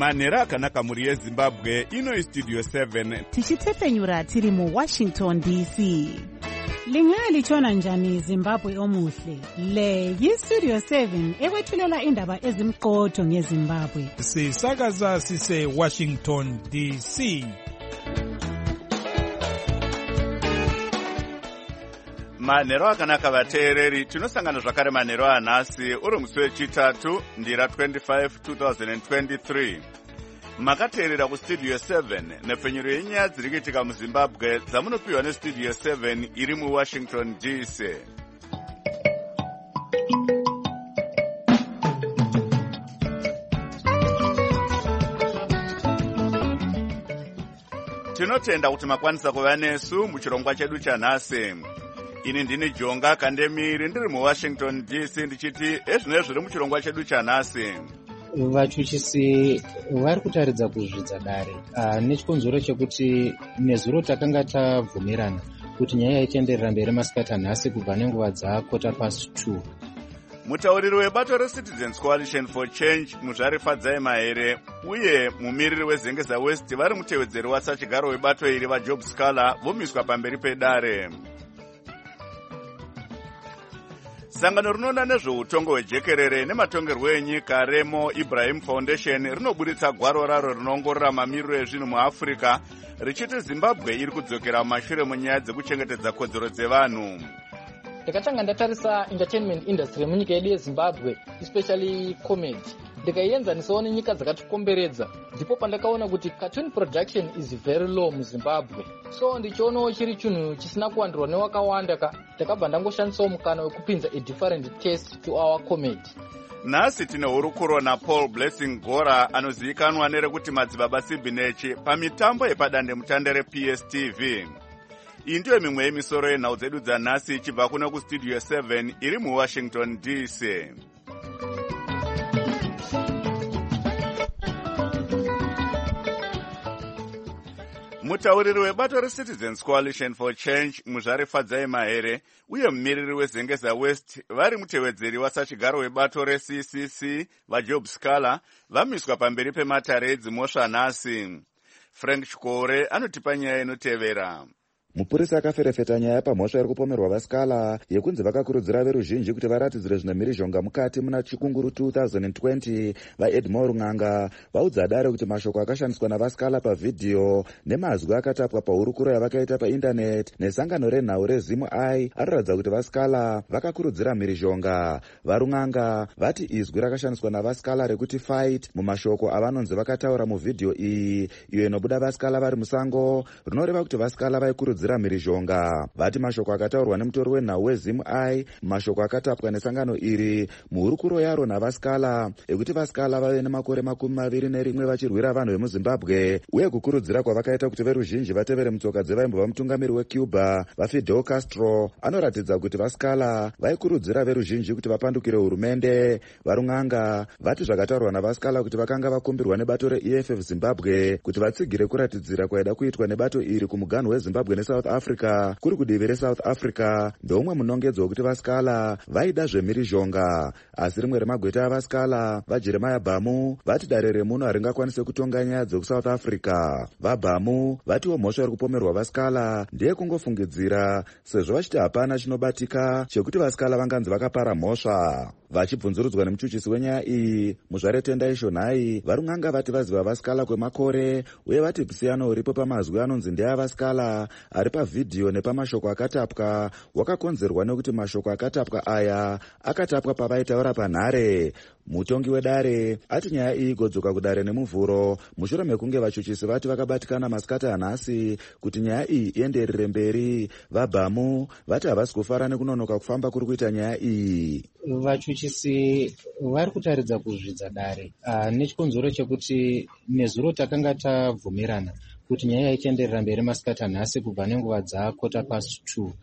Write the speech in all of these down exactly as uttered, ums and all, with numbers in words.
manhero akanaka mhuri yezimbabwe. Ino istudio seven tichitepfenyura tiri muwashington D C. Lingalitshona njani Zimbabwe omuhle? Le yistudio seven ekwethulela indaba ezimqotho ngeZimbabwe. Sisakaza sise Washington D C. manhero akanaka vateereri, tinosangana zvakare manhero anhasi uri musi wechitatu ndira twenty-five twenty twenty-three. Makateerera kustudio seven nepfenyuro yenyaya dziri kuitika muzimbabwe dzamunopiwa nestudio seven iri muwashington D C. Tinotenda kuti makwanisa kuva nesu muchirongwa chedu chanhasi. Ini ndini Jonga Kandemiri ndiri muwashington D C ndichiti ezvino zviri muchirongwa chedu chanhasi. Vachuchisi vari kutaridza kuzvidza dare uh, nechikonzero chekuti nezuro takanga tabvumirana kuti nyaya ichaenderera mberi masikati anhasi kubva nenguva dzakota pasi two. Mutauriri webato reCitizens Coalition for Change Muzvare Fadzai Mahere uye mumiriri weZengeza West vari mutevedzeri wasachigaro webato iri vaJob Scala vomiswa pamberi pedare. Sangano rinoona nezveutongo hwejekerere nematongerwo enyika Remo Ibrahim Foundation rinoburitsa gwaro raro rinoongorora mamiriro ezvinhu muAfrica richiti Zimbabwe iri kudzokera mumashure munyaya dzekuchengetedza kodzero dzevanhu. Ndakatanga ndatarisa entertainment industry munyika yedu yeZimbabwe, especially comedy. Ndikaienzanisawo nenyika dzakatikomberedza, ndipo pandakaona kuti cartoon production is very low muZimbabwe. So ndichionawo chiri chinhu chisina kuwandirwa newakawanda ka ndakabva ndangoshandisawo mukana wekupinza a different taste to our comedy. Nhasi tine hurukuro naPaul Blessing Gora anozivikanwa nerekuti madzibaba Sibinechi pamitambo yepadande mutande reP S T V. Iyi ndiyo mimwe yemisoro yenhau dzedu dzanhasi ichibva kuno kustudio seven iri muwashington D C. Mutauriri webato reCitizens Coalition for Change Muzvare Fadzai Mahere uye mumiriri weZengeza West vari mutevedzeri wasachigaro webato reC C C vaJob Scala vamiswa pamberi pematare edzimhosva nhasi. Frank Chikore anotipa nyaya inotevera. Mupurisa akaferefeta nyaya pamhosva iri kupomerwa vaScala yekunzi vakakurudzira veruzhinji kuti varatidzire zvinamhirizhonga mukati muna chikunguru two thousand twenty. VaEdmore Ng'anga vaudza dare kuti mashoko akashandiswa navaScala pavhidhiyo nemazwi akatapwa pahurukuro yavakaita paindaneti nesangano renhau reZimu I anoratidza kuti vaScala vakakurudzira mhirizhonga. VaRung'anga vati izwi rakashandiswa navaScala rekuti fight mumashoko avanonzi vakataura muvhidhiyo iyi iyo inobuda vaScala vari musango rinoreva kuti vaScala vaikurudzira mhirizhonga. Vati mashoko akataurwa nemutori wenhau weZimu I mashoko akatapwa nesangano iri muhurukuro yaro navaScala ekuti vaScala vave nemakore makumi maviri nerimwe vachirwira vanhu vemuZimbabwe uye kukurudzira kwavakaita kuti veruzhinji vatevere mutsoka dzevaimbova mutungamiri weCuba vaFidel Castro anoratidza kuti vaScala vaikurudzira veruzhinji kuti vapandukire hurumende. VaRung'anga vati zvakataurwa navaScala kuti vakanga vakumbirwa nebato reE F F Zimbabwe kuti vatsigire kuratidzira kwaida kuitwa nebato iri kumuganhu weZimbabwe neSouth Africa kuri kudivi reSouth Africa ndomwe munongedzo wekuti vaScala vaida zvemhirizhonga. Asi rimwe remagweta avaScala vaJeremiah Bhamu vati dare remuno haringakwanise kutonga nyaya dzekusouth Africa. VaBhamu vatiwo mhosva iri kupomerwa vaScala ndeye kungofungidzira sezvo vachiti hapana chinobatika chekuti vaScala vanganzi vakapara mhosva. Vachibvunzurudzwa nemuchuchisi wenyaya iyi Muzvare Tendai Shonhai, VaRung'anga vati vaziva vaScala kwemakore uye vati pisiyano uripo pamazwi anonzi ndeavaScala ari pavhidhiyo nepamashoko akatapwa wakakonzerwa nekuti mashoko akatapwa aya akatapwa pavaitaura panhare. Mutongi wedare ati nyaya iyi igodzoka kudare nemuvhuro mushure mekunge vachuchisi vati vakabatikana masikati anhasi kuti nyaya iyi ienderere mberi. VaBhamu vati havasi kufara nekunonoka kufamba kuri kuita nyaya iyi. Vachuchisi vari kutaridza kuzvidza dare uh, nechikonzero chekuti nezuro takanga tabvumirana kuti nyaya ichaenderera mberi masikati anhasi kubva nenguva dzakota pasi two.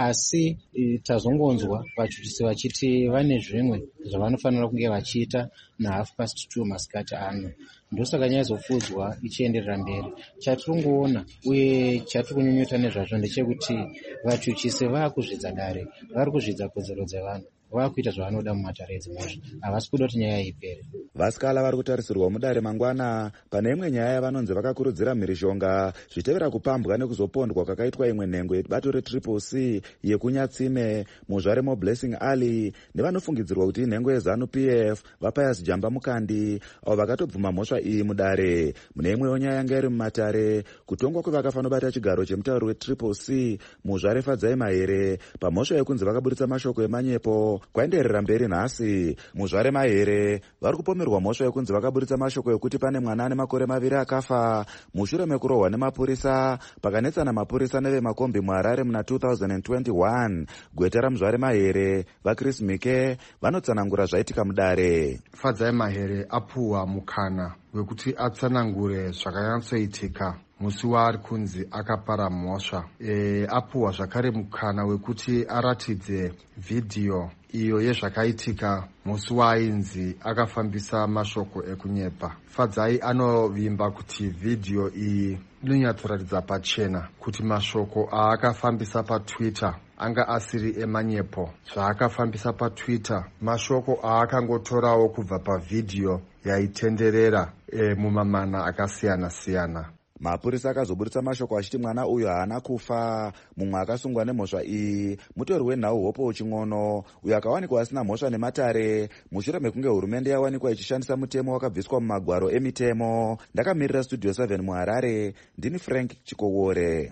Asi e, tazongonzwa vachuchisi vachiti vane zvimwe zvavanofanira kunge vachiita nahalf past two masikati ano. ndosaka nyaya zofudzwa ichienderera mberi. Chatiri kungoona uye chatiri kunyunyuta nezvazvo ndechekuti vachuchisi vaakuzvidza dare, vari kuzvidza kodzero dzevanhu, vakuita zvavanoda mumatare edzimhosva, havasi kuda kuti nyaya ipere. Vasikala vari kutarisirwa mudare mangwana. Pane imwe nyaya yavanonzi vakakurudzira mhirizhonga zvitevera kupambwa nekuzopondwa kwakaitwa imwe nhengo yebato retriple C yekunyatsime muzvaremo Blessing Ali nevanofungidzirwa kuti inhengo yeZANU P F vaPius Jamba Mukandi avo vakatobvuma mhosva iyi mudare. Mune imwewo nyaya yanga iri mumatare kutongwa kwevakafanobata chigaro chemutauri wetriple C muzvare Fadzai Mahere pamhosva yekunzi vakaburitsa mashoko emanyepo kwaenderera mberi nhasi. Muzvare Mahere vari kupomerwa mhosva yekunzi vakaburitsa mashoko ekuti pane mwana ane makore maviri akafa mushure mekurohwa nemapurisa pakanetsana mapurisa nevemakombi muHarare muna two thousand twenty-one. Gweta raMuzvare Mahere vaChris Mike vanotsanangura zvaitika mudare. Fadzai Mahere apuwa mukana wekuti atsanangure zvakanyatsoitika musi waari kunzi akapara mhosva. E, apuwa zvakare mukana wekuti aratidze vhidhiyo iyo yezvakaitika musi waainzi akafambisa mashoko ekunyepa. Fadzai anovimba kuti vhidhiyo iyi inonyatsoratidza pachena kuti mashoko aakafambisa paTwitter anga asiri emanyepo. Zvaakafambisa paTwitter mashoko aakangotorawo kubva pavhidhiyo yaitenderera e, mumamana akasiyana-siyana. Mapurisa akazoburitsa mashoko achiti mwana uyu haana kufa. Mumwe akasungwa nemhosva iyi mutori wenhau Hope Uching'ono uyo akawanikwa asina mhosva nematare mushure mekunge hurumende yawanikwa ichishandisa mutemo wakabviswa mumagwaro emitemo. Ndakamirira Studio seven muHarare, ndini Frank Chikowore.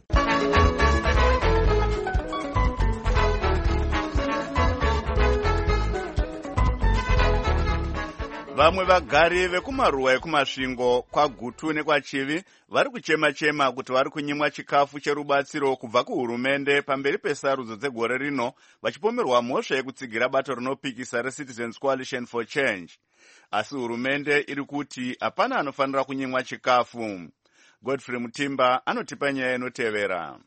Vamwe vagari vekumaruwa ekumasvingo kwaGutu nekwaChivi vari kuchema-chema kuti vari kunyimwa chikafu cherubatsiro kubva kuhurumende pamberi pesarudzo dzegore rino, vachipomerwa mhosva yekutsigira bato rinopikisa reCitizens Coalition for Change. Asi hurumende iri kuti hapana anofanira kunyimwa chikafu. Godfrey Mutimba anotipa nyaya inotevera.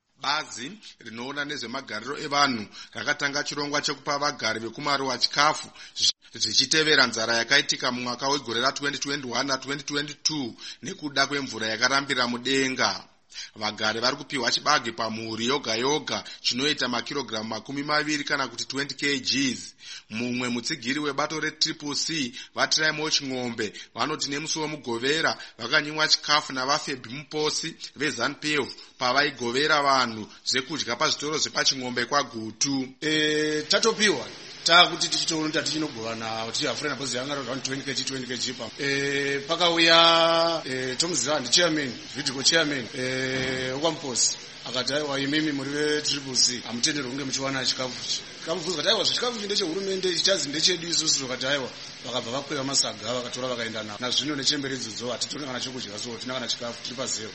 Bazi rinoona nezvemagariro evanhu rakatanga chirongwa chekupa vagari vekumaruwa chikafu zvichitevera nzara yakaitika mumwaka wegore ra twenty twenty-one na twenty twenty-two nekuda kwemvura yakarambira mudenga. Vagari vari kupiwa chibage pamhuri yoga yoga chinoita makirogiramu makumi maviri kana kuti twenty kilograms. Mumwe mutsigiri webato retriple C vaTraimo Ching'ombe vanoti nemusi wemugovera vakanyimwa chikafu navafebhi muposi veZANU P F pavaigovera vanhu zvekudya pazvitoro zvepaching'ombe kwaGutu. E, tatopiwa takuti tichitoona tichinogovana kuti afurena bozi yanga twenty kilograms twenty kilograms pa eh pakauya eh Tomzirand chairman video chairman eh ukamposi akati aiwa imimi muri vetriple C amutenderwa kunge muchiwana chikafu kamubvunza kuti aiwa chikafu chinde chehurumende chichazi ndechedu isusu kuti aiwa vakabva vakweva masaga vakatora vakaenda nawo nazvino nechemberedzo hatitoni kana chokudya so tina kana chikafu tiri pazero.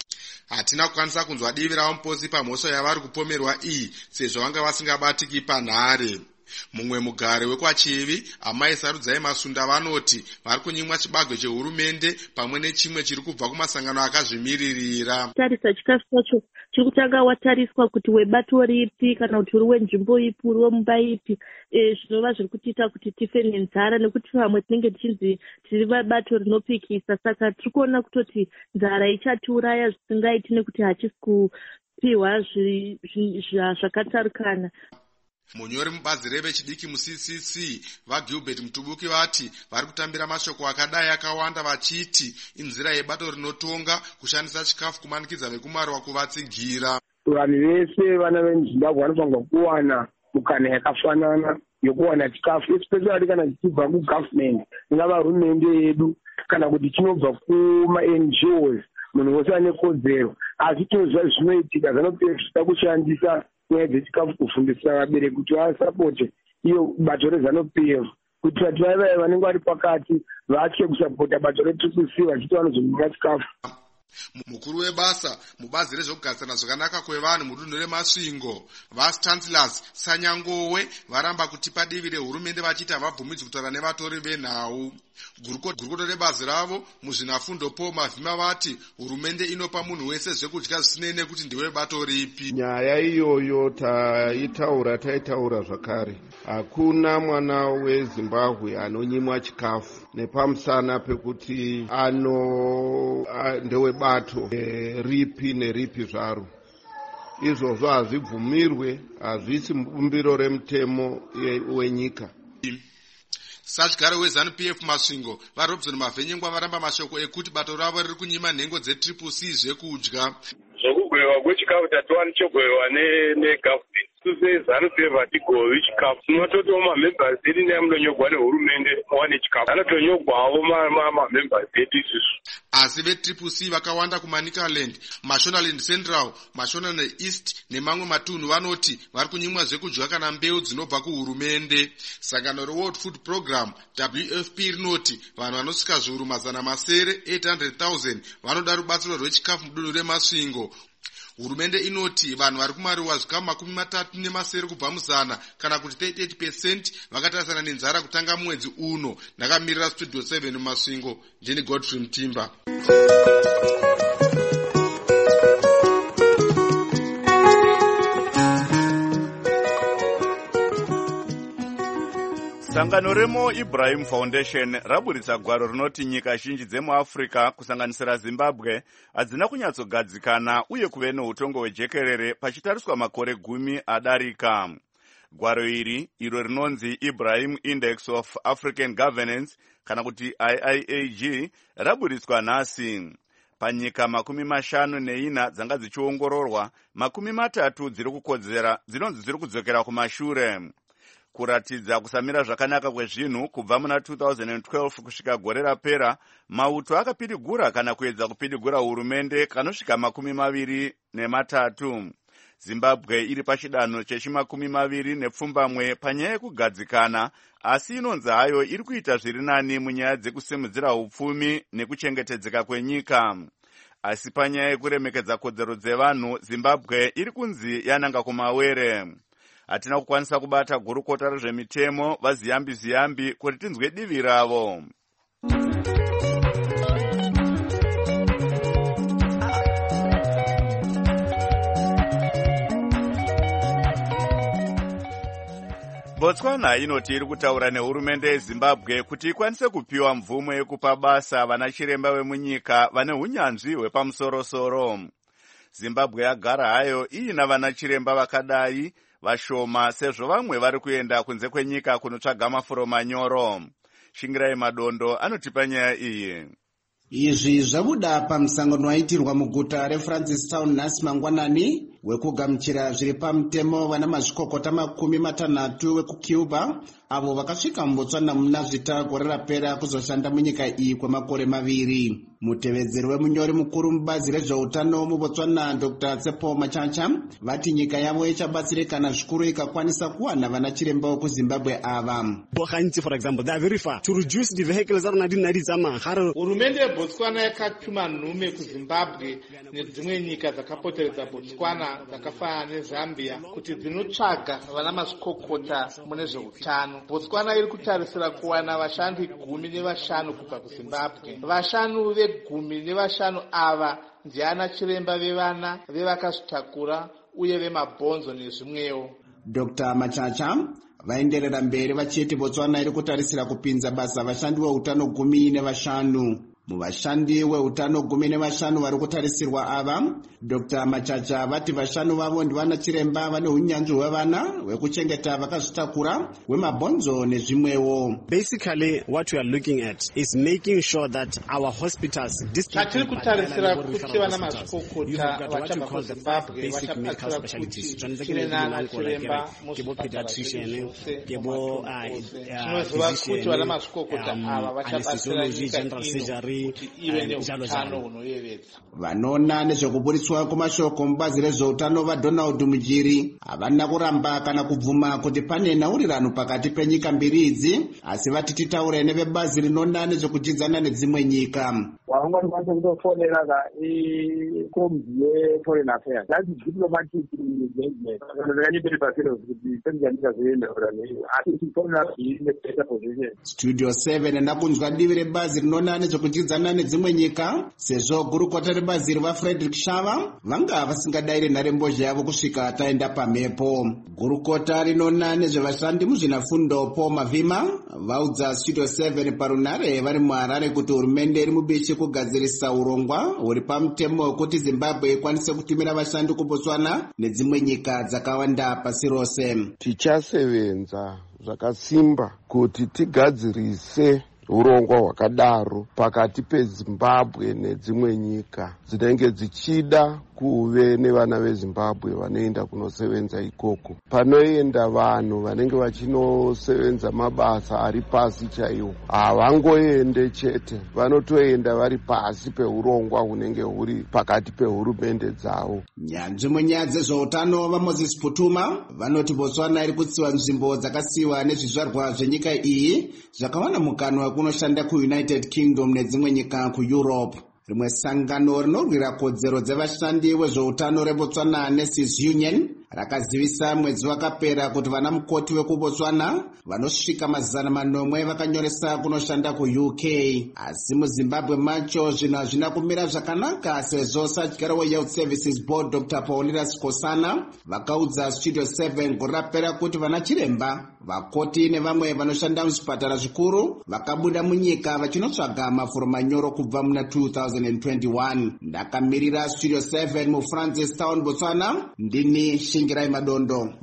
Hatina kukwanisa kunzwa divi raMuposi pamhosva yavari kupomerwa iyi sezvo vanga vasingabatiki panhare. Mumwe mugare wekwaChivi amai Sarudzai Masunda vanoti vari kunyimwa chibagwe chehurumende pamwe nechimwe chiri kubva kumasangano akazvimiririra. Tarisa chikafu chacho chiri kutanga watariswa kuti webato ripi kana kuti uri wenzvimbo ipi uri wemumba ipi, zvinova zviri kutiita kuti tife nenzara nekuti vamwe tinenge tichinzi tiri bato rinopikisa. Saka tiri kuona kutoti nzara ichatiuraya zvisingaiti nekuti hachisi kupiwa zvakatarikana. Munyori mubazi revechidiki muC C C vaGilbert Mutubuki vati vari kutambira mashoko akadai akawanda vachiti inzira yebato rinotonga kushandisa chikafu kumanikidza vekumaruwa kuvatsigira. Vanhu vese vana veZimbabwe vanofanirwa kuwana mukana yakafanana yokuwana chikafu, especially kana chichibva kugovernment, ingava hurumende yedu kana kuti chinobva kuma-N G Os. Munhu wese ane kodzero, asi tinozva zvinoitika zvanopedzisa kushandisa nyaya dzechikafu kufundisa vabereki kuti vasapote iyo bato reZANU P F kuitira kuti vaya vanenge vari pakati vatye kusapota bato retriple C vachiti vanozonyimwa chikafu. Mukuru webasa mubazi rezvokugarisana zvakanaka kwevanhu mudunhu remasvingo vachancellors Sanyangowe varamba kuti padivi rehurumende vachiti havabvumidzwi kutaura nevatori venhau. Gurukoto rebazi ravo muzvinafundo Paul Mavhima vati hurumende inopa munhu wese zvekudya zvisinei nekuti ndiwe bato ripi. Nyaya iyoyo taitaura taitaura zvakare. Hakuna mwana weZimbabwe anonyimwa chikafu nepamusana pekuti ano ndewebato e, ripi neripi zvaro. Izvozvo hazvibvumirwe, hazvisi mubumbiro remutemo wenyika. Sachigaro weZANU P F Masvingo vaRobson Mavhenyengwa varamba mashoko ekuti bato ravo riri kunyima nhengo dzetriple C zvekudya. Zvokugwewa kwechikafu tatiwani chogwewa negavhumenti. Suse ZANU P F hatigowi chikafu. Tinototoo mamembers edu neamunonyogwa nehurumende wane chikafu. Anotonyogwawo mamembers edu isusu. Asi vetriple C vakawanda kuManicaland, Mashonaland Central, Mashonaland East nemamwe matunhu vanoti vari kunyimwa zvekudya kana mbeu dzinobva kuhurumende. Sangano reWorld Food Program W F P rinoti vanhu vanosvika zviuru mazana masere eight hundred thousand vanoda rubatsiro rwechikafu mudunhu remasvingo. Hurumende inoti vanhu vari kumariwa zvikamu makumi matatu nemasere kubva muzana kana kuti thirty-eight percent vakatarisana nenzara kutanga mwedzi uno. Ndakamirira Studio seven mumasvingo, ndini Godfrey Mtimba. Sangano remo Ibrahim Foundation raburitsa gwaro rinoti nyika zhinji dzemuAfrica kusanganisira Zimbabwe hadzina kunyatsogadzikana uye kuve neutongo hwejekerere pachitariswa makore gumi adarika. Gwaro iri iro rinonzi Ibrahim Index of African Governance kana kuti I I A G raburitswa nhasi. Panyika makumi mashanu neina dzanga dzichiongororwa, makumi matatu dziri kukodzera dzinonzi dziri kudzokera kumashure. Kuratidza kusamira zvakanaka kwezvinhu kubva muna two thousand twelve kusvika gore rapera, mauto akapidigura kana kuedza kupidigura hurumende kanosvika makumi maviri nematatu. Zimbabwe iri pachidanho chechimakumi maviri nepfumbamwe panyaya yekugadzikana, asi inonzi hayo iri kuita zviri nani munyaya dzekusimudzira upfumi nekuchengetedzeka kwenyika. Asi panyaya yekuremekedza kodzero dzevanhu, Zimbabwe iri kunzi yananga kumawere. Hatina kukwanisa kubata gurukota rezvemitemo vaziyambi ziyambi kuti tinzwe divi ravo. Botswana inoti iri kutaura nehurumende yeZimbabwe kuti ikwanise kupiwa mvumo yekupa basa vanachiremba vemunyika vane hunyanzvi hwepamusorosoro. Zimbabwe yagara hayo iina vanachiremba vakadai vashoma sezvo vamwe vari kuenda kunze kwenyika kunotsvaga mafuro manyoro. Shingirai Madondo anotipa nyaya iyi. Izvi zvabuda pamusangano waitirwa muguta reFrancistown nhasi mangwanani wekugamuchira zviri pamutemo vana mazvikokota makumi matanhatu vekucuba avo vakasvika muBotswana muna zvita gore rapera kuzoshanda munyika iyi kwemakore maviri. Mutevedzeri wemunyori mukuru mubazi rezveutano muBotswana Doctor Tsepo Machacha vati nyika yavo ichabatsirikana zvikuru ikakwanisa kuwana vanachiremba vekuZimbabwe ava. For example, they are very far to reduce the vehicles that are hurumende yeBotswana yakatuma nhume kuZimbabwe nedzimwe nyika dzakapoteredza Botswana dzakafanana neZambia kuti dzinotsvaga vana mazvikokota mune zveutano. Botswana iri kutarisira kuwana vashandi gumi nevashanu kubva kuZimbabwe. Vashanu vegumi nevashanu ava ndiana chiremba vevana, vevakazvitakura uye vemabhonzo nezvimwewo. Doctor Machacha vaenderera mberi vachiti Botswana iri kutarisira kupinza basa vashandi veutano gumi nevashanu. Muvashandi weutano gumi nevashanu vari kutarisirwa ava, Doctor Machacha vati vashanu vavo ndivana chiremba vane hunyanzvi hwevana hwekuchengeta vakazvitakura, hwemabhonzo nezvimwewo. Basically what we are looking at is making sure that our hospitals chatiri kutarisira kuti vana mazvikokota vachabva kuZimbabwe vachapatsira kuti chine nana chiremba pediatrician kebo zvinoziva kuti vana mazvikokota ava vachabatsira nyika ino zvinorwi neutano hunoyevedza. Vanoona nezvekuburiswa kwamashoko mubazi rezveutano vaDonald Mujiri havana kuramba kana kubvuma kuti pane nhaurirano pakati penyika mbiri idzi, asi vati titaure nevebazi rinoona nezvekudzidzana nedzimwe nyika. Waungakwanisa kutofonera ka ikombi yeforeign affairs, that is diplomatic engagement. Zvakanyepera pasero kuti sendiyandika zoenda kurani asi tifonera ine better position. Studio seven ndakunzwa divi rebazi rinoona nezvekudzidzana nedzimwe nyika, sezvo gurukota rebazi riva Frederick Shava vanga vasingadaire nharembozha yavo kusvika taenda pamhepo. Gurukota rinoona nezvevashandi muzvinafundo Paul Mavima vaudza Studio seven parunare vari muHarare kuti hurumende iri mubishi kugadzirisa urongwa huri pamutemo wekuti Zimbabwe ikwanise kutumira vashandi kuBotswana nedzimwe nyika dzakawanda pasi rose. Tichasevenza zvakasimba kuti tigadzirise urongwa hwakadaro pakati peZimbabwe nedzimwe nyika dzinenge dzichida kuve nevana veZimbabwe vanoenda kunosevenza ikoko. Panoenda vanhu vanenge vachinosevenza mabasa ari pasi chaiwo, havangoende chete, vanotoenda vari pasi peurongwa hunenge huri pakati pehurumende dzavo. Nyanzvi munyaya dzezveutano vaMoses Putuma vanoti Botswana iri kutsiwa nzvimbo dzakasiyiwa nezvizvarwa zvenyika iyi zvakawana mukana wekunoshanda kuUnited Kingdom nedzimwe nyika kuEurope. Rimwe sangano rinorwira kodzero dzevashandi vezveutano reBotswana Nurses Union rakazivisa mwedzi wakapera kuti vana mukoti vekuBotswana vanosvika mazana manomwe vakanyoresa kunoshanda kuU K. Asi muZimbabwe macho zvinhu hazvina kumira zvakanaka, sezvo sadyaro weHealth Services Board Doctor Paulina Skosana vakaudza Studio seven gore rapera kuti vana chiremba, vakoti nevamwe vanoshanda muzvipatara zvikuru vakabuda munyika vachinotsvaga mafuro manyoro kubva muna two thousand twenty-one. Ndakamirira Studio seven muFrancistown, Botswana, ndini Shingirai Madondo.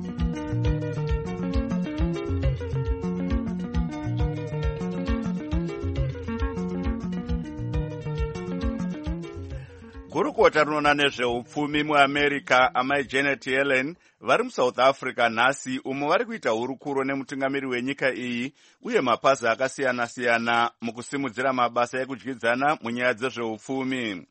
Gurukota rinoona nezveupfumi muAmerica amai Janet Yellen vari muSouth Africa nhasi, umo vari kuita hurukuro nemutungamiri wenyika iyi uye mapazi akasiyana-siyana mukusimudzira mabasa ekudyidzana munyaya dzezveupfumi.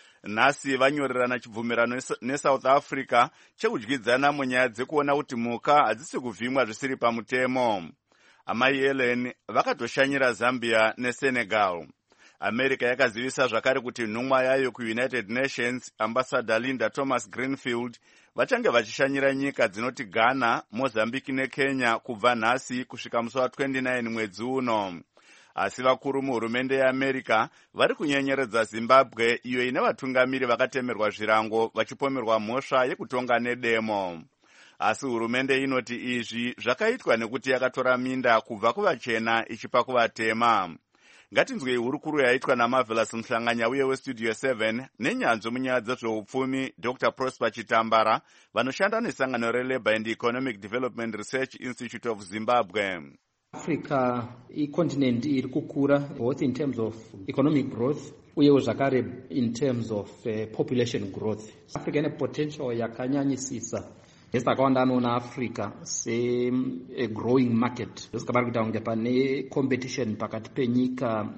Nhasi vanyorerana chibvumirano neSouth Africa chekudyidzana munyaya dzekuona kuti mhuka hadzisi kuvhimwa zvisiri pamutemo. Amai Yellen vakatoshanyira Zambia neSenegal. America yakazivisa zvakare kuti nhumwa yayo kuUnited Nations Ambassador Linda Thomas Greenfield vachange vachishanyira nyika dzinoti Ghana, Mozambique neKenya kubva nhasi kusvika musi wa twenty-nine mwedzi uno. Asi vakuru muhurumende yeAmerica vari kunyenyeredza Zimbabwe, iyo ine vatungamiri vakatemerwa zvirango vachipomerwa mhosva yekutonga nedemo. Asi hurumende inoti izvi zvakaitwa nekuti yakatora minda kubva kuvachena ichipa kuvatema. Ngatinzwei hurukuro yaitwa naMarvelous Mhlanganya uye weStudio seven nenyanzvi munyaya dzezveupfumi Doctor Prosper Chitambara vanoshanda nesangano reLabour and Economic Development Research Institute of Zimbabwe. Africa icontinent iri kukura both in terms of economic growth uyewo zvakare in terms of uh, population growth. Africa ine potential yakanyanyisisa. Nesakawanda anoona Africa se a growing market. Zvisikabari kuita kunge pane competition pakati penyika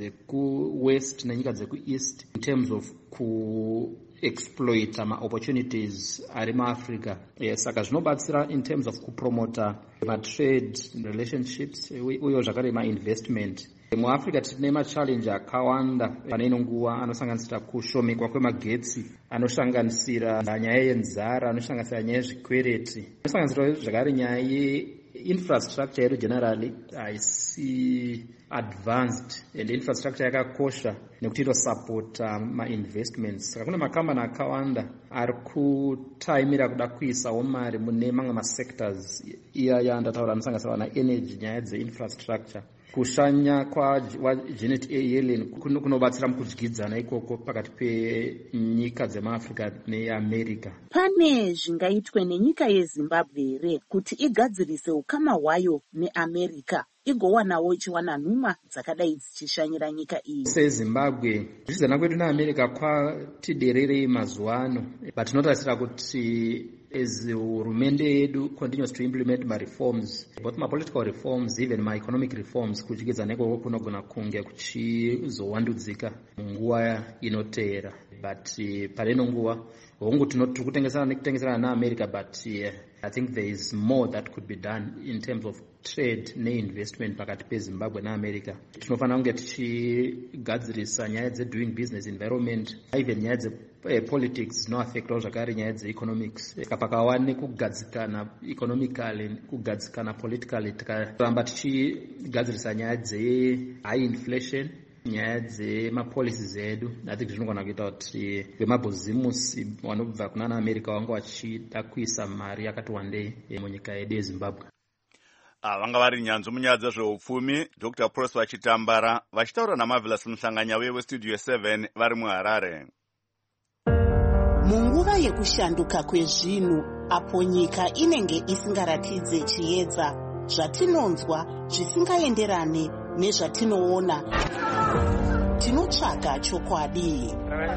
dzekuwest nenyika dzekueast in terms of ku exploit ma opportunities ari muAfrica. Saka zvinobatsira in terms of kupromota ma trade relationships uye zvakare ma investment. MuAfrica tine machallenge akawanda pane ino nguva anosanganisira kushomekwa kwemagetsi, anosanganisira nyaya yenzara, anosanganisira nyaya yezvikwereti, anosanganisira zvakare nyaya yeinfrastructure yedu generally haisi advanced, and infrastructure yakakosha nekuti inosapota ma-investments. Saka kune makambani akawanda ari kutaimira kuda kuisawo mari mune mamwe masectors iyaya andataura anosanganisira na energy, nyaya dzeinfrastructure. Kushanya kwa Janet Yellen kunobatsira mukudyidzana ikoko pakati penyika dzemaAfrica neAmerica. Pane zvingaitwe nenyika yeZimbabwe here kuti igadzirise ukama hwayo neAmerica igowanawo ichiwana nhumwa dzakadai dzichishanyira nyika iyi? SeZimbabwe kudyidzana kwedu neAmerica kwati dererei mazuva ano, but tinotarisira kuti as hurumende yedu continues to implement my reforms, both my political reforms, even my economic reforms, kuchikidza nekoko kunogona kunge kuchizowandudzika munguva inoteera. But uh, pareno nguva hongu tiri kutengesana nekutengesana naAmerica, but uh, I think there is more that could be done in terms of trade neinvestment pakati peZimbabwe naAmerica. Tinofanira kunge tichigadzirisa nyaya dzedoing business environment, even nyaya dzepolitics dzinoaffectawo zvakare nyaya dzeeconomics. Pakava nekugadzikana economically, kugadzikana politically, tikaramba tichigadzirisa nyaya dzehigh inflation, nyaya dzemapolicies edu, I think zvinogona kuita kuti vemabhizimusi vanobva kunana America vanga vachida kuisa mari yakati wandei munyika yedu yeZimbabwe. Vanga vari nyanzvi munyaya dzezveupfumi Doctor Prosper Chitambara vachitaura naMarvelous Muhlanganya weStudio seven vari muHarare. Munguva yekushanduka kwezvinhu, apo nyika inenge isingaratidze chiedza, zvatinonzwa zvisingaenderane nezvatinoona, tinotsvaga chokwadi.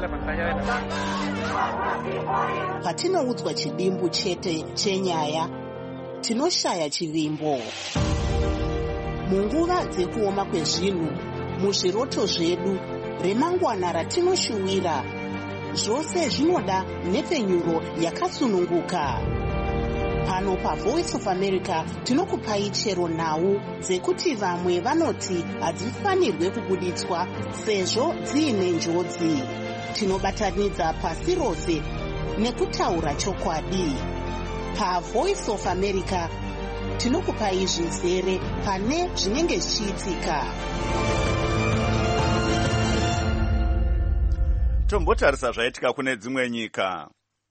Patinoudzwa chidimbu chete chenyaya, tinoshaya chivimbo. Munguva dzekuoma kwezvinhu, muzviroto zvedu, remangwana ratinoshuwira, zvose zvinoda nepfenyuro yakasununguka. Pano paVoice of America tinokupai chero nhau dzekuti vamwe vanoti hadzifanirwe kubuditswa sezvo dziine njodzi. Tinobatanidza pasi rose nekutaura chokwadi. PaVoice of America tinokupai zvizere pane zvinenge zvichiitika. Tombotarisa zvaitika kune dzimwe nyika.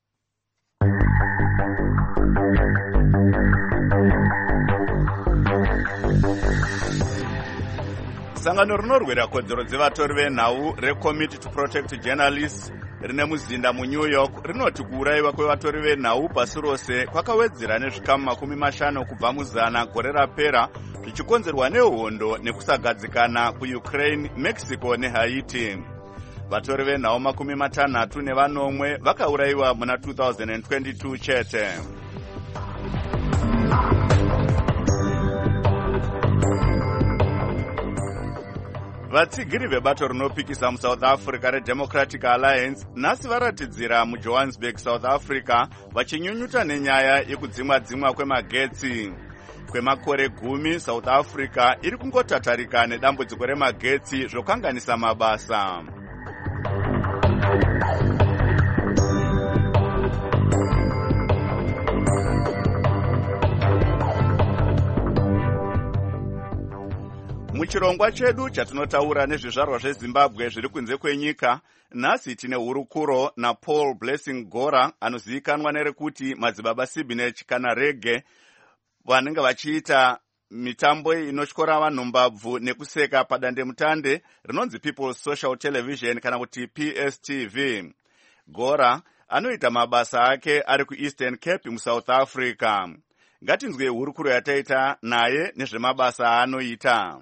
Sangano rinorwira kodzero dzevatori venhau reCommittee to Protect Journalists rine muzinda muNew York rinoti kuurayiwa kwevatori venhau pasi rose kwakawedzera nezvikamu makumi mashanu kubva muzana gore rapera, zvichikonzerwa nehondo nekusagadzikana kuUkraine, Mexico neHaiti. Vatori venhau makumi matanhatu nevanomwe vakaurayiwa muna two thousand twenty-two chete. Vatsigiri vebato rinopikisa muSouth Africa reDemocratic Alliance nhasi varatidzira muJohannesburg, South Africa, vachinyunyuta nenyaya yekudzimwa-dzimwa kwemagetsi. Kwemakore gumi, South Africa iri kungotatarika nedambudziko remagetsi zvokanganisa mabasa. Muchirongwa chedu chatinotaura nezvizvarwa zveZimbabwe zviri kunze kwenyika, nhasi tine hurukuro naPaul Blessing Gora anozivikanwa nerekuti Madzibaba Sibinech kana Rege, vanenge vachiita mitambo inotyora vanhu mbabvu nekuseka padandemutande rinonzi People's Social Television kana kuti P S T V. Gora anoita mabasa ake ari kuEastern Cape muSouth Africa. Ngatinzwe hurukuro yataita naye nezvemabasa aanoita.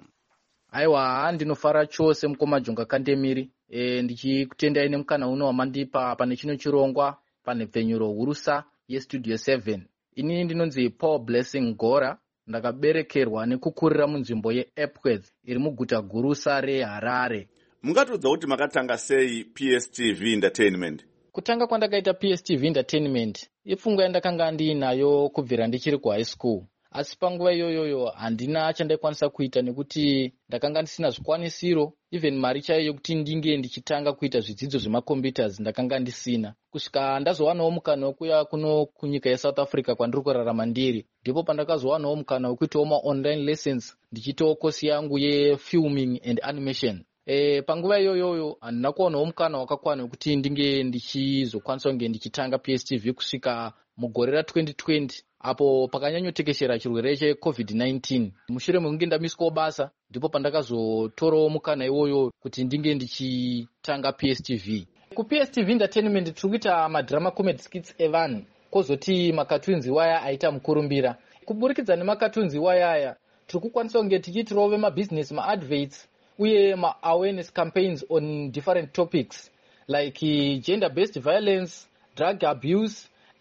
Aiwa, ndinofara chose mukoma Jonga Kandemiri. E, ndichikutendai nemukana uno wamandipa pane chino chirongwa pane pfenyuro hurusa yeStudio seven. Ini ndinonzi Paul Blessing Gora, ndakaberekerwa nekukurira munzvimbo yeEpworth iri muguta gurusa reHarare. Mungatodza kuti makatanga sei P S T V Entertainment? Kutanga kwandakaita P S T V Entertainment ipfungwa yandakanga ndinayo kubvira ndichiri kuhigh school. Asi panguva iyoyo handina chandaikwanisa kuita nekuti ndakanga ndisina zvikwanisiro, even mari chaiyo yokuti ndinge ndichitanga kuita zvidzidzo zvemacomputers ndakanga ndisina. Kusvika ndazowanawo mukana wekuya kuno kunyika yeSouth Africa kwandiri kurarama ndiri, ndipo pandakazowanawo mukana wekuitawo ma-online lessons ndichiitawo kosi yangu ye-filming and animation. E, panguva iyoyo handina kuwanawo mukana wakakwana wekuti ndinge ndichizokwanisa kunge ndichitanga P S T V kusvika mugore ra-twenty twenty. Apo pakanyanyotekeshera chirwere cheCovid nineteen. Mushure mekunge ndamiswawo basa, ndipo pandakazotorawo mukana iwoyo kuti ndinge ndichitanga P S T V. Ku P S T V Entertainment tiri kuita madrama comedy skits evanhu, kozoti makatunzi waya aita mukurumbira. Kuburikidza nemakatunzi waya aya, tiri kukwanisa kunge tichiitirawo vemabusiness ma-adverts uye ma-awareness campaigns on different topics like gender-based violence, drug abuse,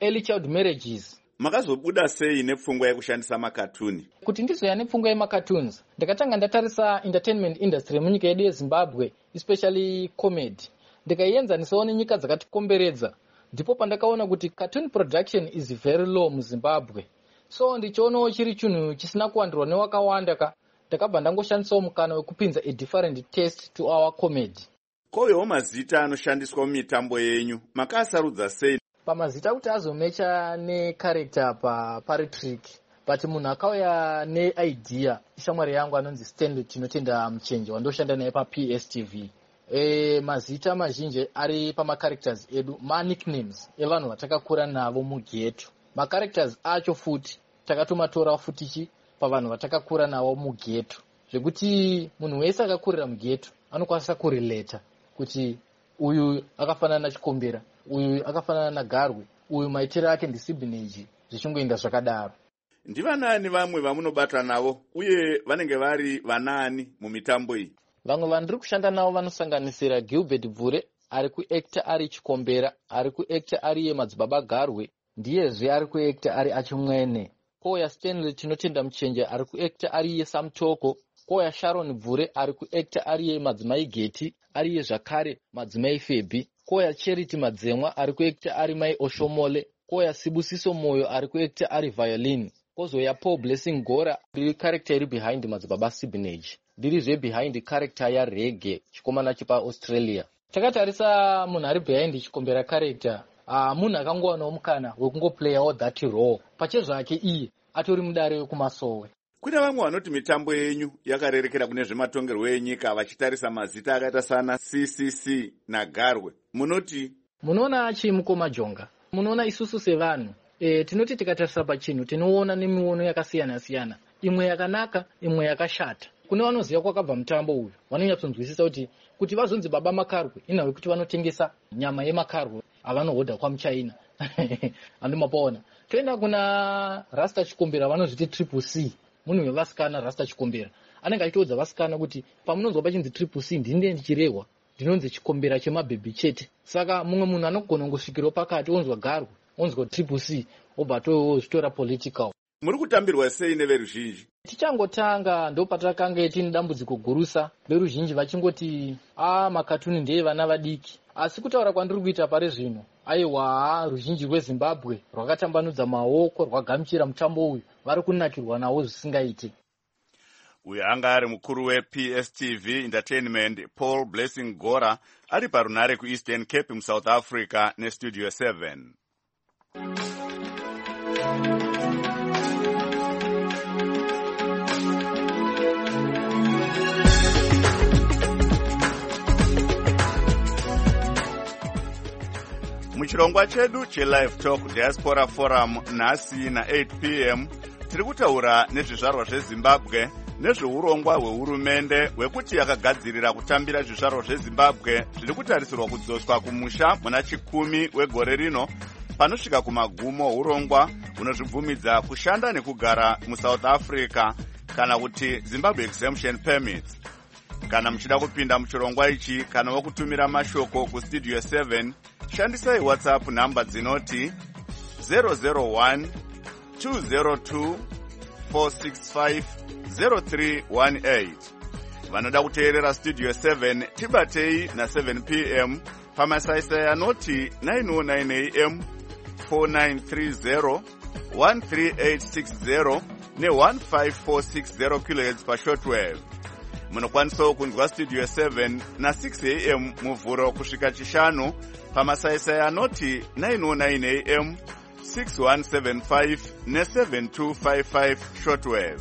early child marriages. Makazobuda sei nepfungwa yekushandisa makatuni? Kuti ndizoya nepfungwa yemacartoons, ndakatanga ndatarisa entertainment industry munyika yedu yeZimbabwe, especially comedy. Ndikaienzanisawo nenyika dzakatikomberedza. Ndipo pandakaona kuti cartoon production is very low muZimbabwe. So ndichoonawo chiri chinhu chisina kuwandirwa newakawanda ka. Ndakabva ndangoshandisawo mukana wekupinza a different taste to our comedy. Kovewo mazita anoshandiswa mumitambo yenyu, makasarudza sei? Pamazita kuti azomecha necharacter pa paritrick, but munhu akauya neidea ishamwari yangu anonzi Stanley Tinotenda Muchenje wandoshanda naye pa P S T V. E, mazita mazhinji ari pamacharacters edu, manicknames evanhu vatakakura navo mugeto. Macharacters acho futi takatomatora futichi pavanhu vatakakura navo mugeto, zvekuti munhu wese akakurira mugeto anokwanisa kurelata kuti uyu akafanana naChikombera, uyu akafanana naGarwe, uyu maitiro ake ndisibneji, zvichingoenda zvakadaro. Ndivanani vamwe vamunobata navo uye vanenge vari vanani mumitambo iyi? Vamwe vandiri kushanda navo vanosanganisira Gilbert Bvure ari kuacta ari Chikombera, ari kuacta ari ye Madzibaba Garwe, ndiyezve ari kuacta ari Achimwene. Koya Stanley Tinotenda Muchenje ari kuacta ari ye Samtoko, koya Sharon Bvure ari kuacta ari ye Madzimai Geti, ari ye zvakare Madzimai Febi, koya Charity Madzemwa ari kuacta ari Mai Oshomole, koya Sibusiso Moyo ari kuacta ari Violin, kozoya Paul Blessing Gora ndiri character iri behind Madzibaba Sibneji, ndirizve behind character ya Reggae chikomana chipa Australia. Takatarisa munhu ari behind Chikombera character, uh, munhu akangowanawo mukana wekungoplayawo that role pachezvake iye atori mudare wekumasowe. Kuna vamwe vanoti mitambo yenyu yakarerekera kune zvematongerwo enyika vachitarisa mazita akaita sana C C C naGarwe. Munoti? Munoona chimukoma jonga. Munoona isusu sevanhu. E, tinoti tikatarisa pachinhu tinoona nemiono yakasiyana siyana. Imwe yakanaka, imwe yakashata. Kune vanoziva kwakabva mutambo uyu, vanonyatsonzwisisa kuti kuti vazonzi Baba Makarwe inhawe kuti vanotengesa nyama yemakarwe avanohodha kwaMuchina. Andimapaona. Toenda kuna Rasta Chikombera vanozviti triple C. Munhu wevasikana Rasta Chikombera anenge achitodza vasikana kuti pamunonzwa pachinzi triple C ndine ndichirehwa ndinonzi Chikombera chemabhebhi chete. Saka mumwe munhu anogona kungosvikirawo pakati onzwa Garwe onzwa triple C obva tozvitora political. Muri kutambirwa sei neveruzhinji? Tichangotanga ndo patakanga tine dambudziko gurusa, veruzhinji vachingoti ah makatuni ndeye vana vadiki. Asi kutaura kwandiri kuita pare zvino, aiwa ruzhinji rweZimbabwe rwakatambanudza maoko rwagamuchira mutambo uyu, vari kunakirwa nawo zvisingaiti. Uyu anga ari mukuru weP S T V Entertainment Paul Blessing Gora ari parunare kuEastern Cape muSouth Africa neStudio seven. Muchirongwa chedu cheLive Talk Diaspora Forum nhasi na eight p m tiri kutaura nezvizvarwa zveZimbabwe nezveurongwa hwehurumende hwekuti yakagadzirira kutambira zvizvarwa zveZimbabwe zviri kutarisirwa kudzoswa kumusha muna chikumi wegore rino panosvika kumagumo urongwa hunozvibvumidza kushanda nekugara muSouth Africa kana kuti Zimbabwe Exemption Permits. Kana muchida kupinda muchirongwa ichi kana wokutumira mashoko kuStudio seven, shandisai WhatsApp namba dzinoti zero zero one two zero two four six five zero three one eight. Vanoda kuteerera Studio seven tibatei na seven p m pamasaisai anoti nine oh nine a m four nine three zero one three eight six zero ne one five four six zero kilohertz pa shortwave. Munokwanisawo kunzwa Studio seven na six a m muvhuro kusvika chishanu pamasaisai anoti nine oh nine a m six one seven five ne seven two five five shortwave.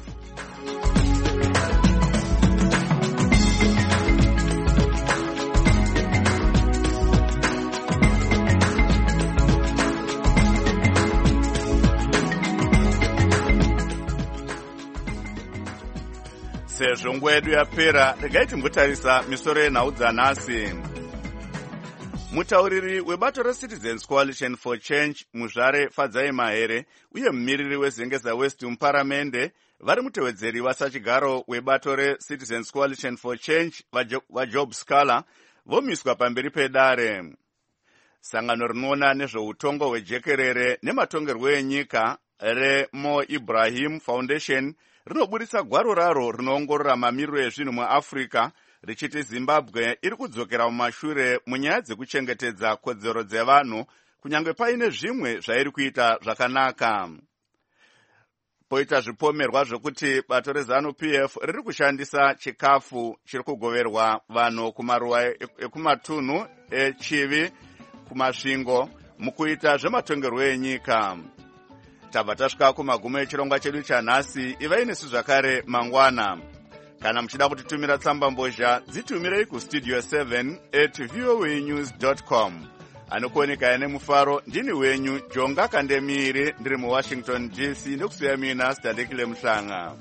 Sezvo nguva yedu yapera, regai timbotarisa misoro yenhau dzanhasi. Mutauriri webato reCitizens Coalition for Change Muzvare Fadzai Mahere uye mumiriri weZengeza West muparamende vari mutevedzeri vasachigaro webato reCitizens Coalition for Change vaJob Scala vomiswa pamberi pedare. sangano rinoona nezveutongo hwejekerere nematongerwo enyika reMo Ibrahim Foundation rinobudisa gwaro raro rinoongorora mamiriro ezvinhu muAfrica richiti Zimbabwe iri kudzokera mumashure munyaya dzekuchengetedza kodzero dzevanhu kunyange paine zvimwe zvairi kuita zvakanaka. Poita zvipomerwa zvokuti bato reZANU P F riri kushandisa chikafu chiri kugoverwa vanhu kumaruwa ekumatunhu echivi kumasvingo mukuita zvematongerwo enyika. Tabva tasvika kumagumo echirongwa chedu chanhasi. Ivai nesu zvakare mangwana. Kana muchida kutitumira tsamba mbozha dzitumirei kustudio seven at voanews dot com. Anokuoneka ane mufaro ndini wenyu Jonga Kandemiri ndiri muWashington D C ndokusiya mina Stadekile Mhlanga.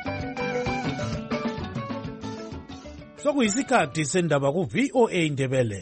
Sokuyisikhathi sendaba ku V O A Ndebele.